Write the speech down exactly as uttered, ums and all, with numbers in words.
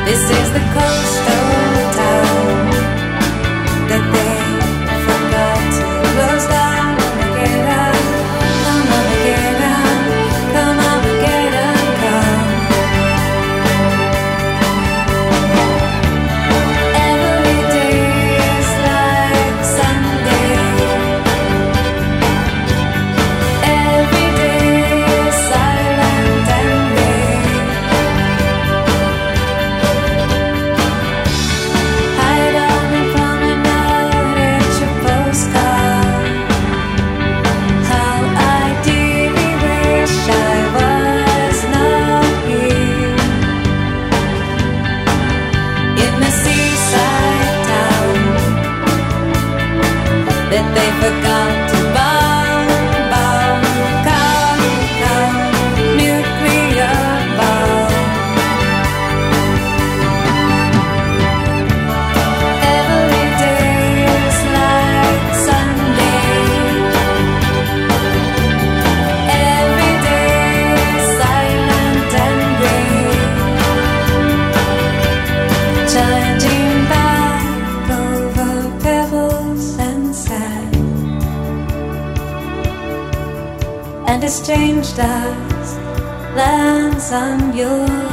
This is the coastal town that they forgot to close down. Armageddon, come Armageddon, come Armageddon, come. Every day is like Sunday. Every day is silent and gray. Hide on and promenade at your postcard. How I dearly wish I was not here in the seaside town that they forgot to bomb, bomb. Come, come, nuclear bomb. Every day is like Sunday. Every day is silent and gray. Charging back over pebbles and sand, and a strange dust lands on your